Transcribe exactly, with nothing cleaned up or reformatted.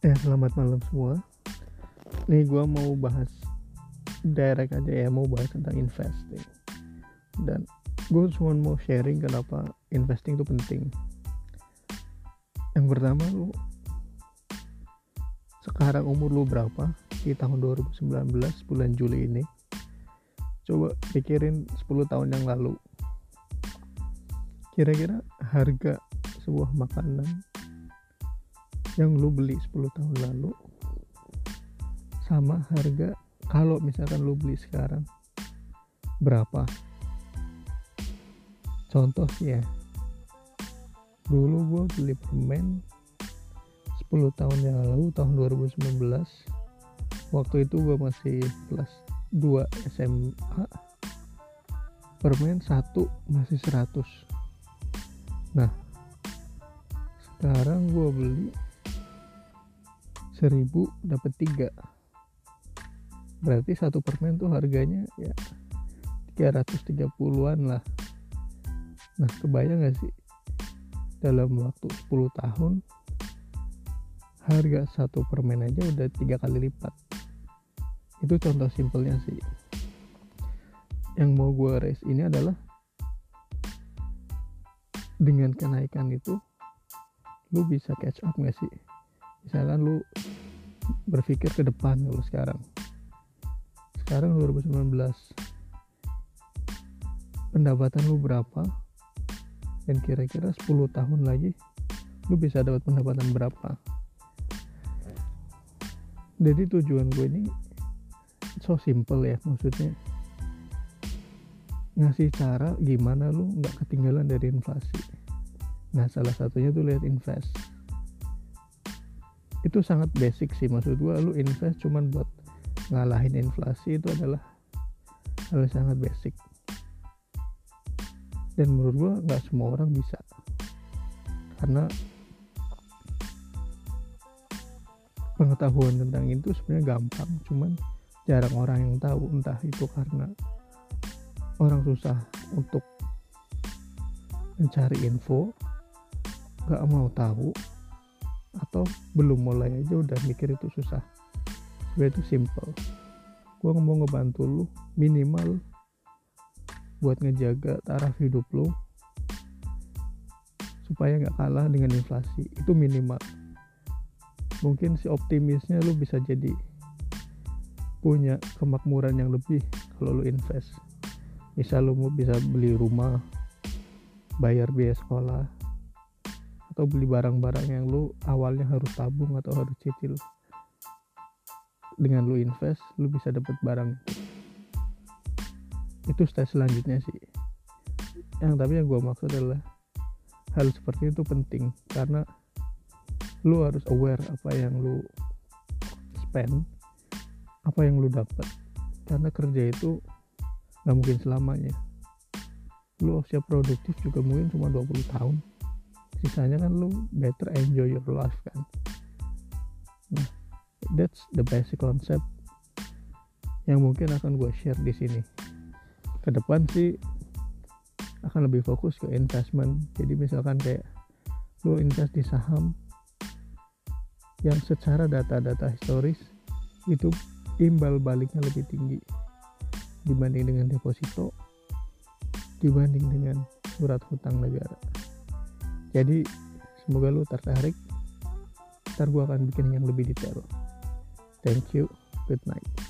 Ya, selamat malam semua. Nih gue mau bahas direct aja ya, mau bahas tentang investing. Dan gue cuma mau sharing kenapa investing itu penting. Yang pertama, lu sekarang umur lu berapa di tahun dua ribu sembilan belas bulan Juli ini? Coba pikirin sepuluh tahun yang lalu. Kira-kira harga sebuah makanan yang lu beli sepuluh tahun lalu sama harga kalau misalkan lu beli sekarang berapa? Contoh sih ya, dulu gue beli permen sepuluh tahun yang lalu, tahun dua ribu sembilan belas. Waktu itu gue masih kelas dua S M A. Permen satu masih seratus. Nah, sekarang gue beli seribu dapat tiga. Berarti satu permen tuh harganya ya tiga ratus tiga puluhan lah. Nah, kebayang gak sih dalam waktu sepuluh tahun harga satu permen aja udah tiga kali lipat. Itu contoh simpelnya sih. Yang mau gue raise ini adalah dengan kenaikan itu lu bisa catch up gak sih? Misalkan lu berpikir ke depan lu sekarang. Sekarang dua ribu sembilan belas, pendapatan lu berapa, dan kira-kira sepuluh tahun lagi lu bisa dapat pendapatan berapa. Jadi tujuan gue ini so simple ya, maksudnya ngasih cara gimana lu gak ketinggalan dari inflasi. Nah, salah satunya tuh lihat invest. Itu sangat basic sih, maksud gue lu invest cuman buat ngalahin inflasi itu adalah hal yang sangat basic, dan menurut gue nggak semua orang bisa, karena pengetahuan tentang itu sebenarnya gampang, cuman jarang orang yang tahu. Entah itu karena orang susah untuk mencari info, nggak mau tahu, atau belum mulai aja udah mikir itu susah. Sebenarnya itu simple. Gue mau ngebantu lu minimal buat ngejaga taraf hidup lu supaya gak kalah dengan inflasi. Itu minimal. Mungkin si optimisnya lu bisa jadi punya kemakmuran yang lebih kalau lu invest. Misal lu mau bisa beli rumah, bayar biaya sekolah, atau beli barang-barang yang lu awalnya harus tabung atau harus cicil. Dengan lu invest, lu bisa dapat barang itu. Itu step selanjutnya sih. Yang tapi yang gue maksud adalah hal seperti itu penting, karena lu harus aware apa yang lu spend, apa yang lu dapat. Karena kerja itu gak mungkin selamanya. Lu usia produktif juga mungkin cuma dua puluh tahun. Sisanya kan lu better enjoy your life kan. Nah, that's the basic concept yang mungkin akan gue share di sini. Kedepan sih akan lebih fokus ke investment. Jadi misalkan kayak lu invest di saham yang secara data-data historis itu imbal baliknya lebih tinggi dibanding dengan deposito, dibanding dengan surat hutang negara. Jadi semoga lu tertarik. Ntar gue akan bikin yang lebih detail. Thank you. Good night.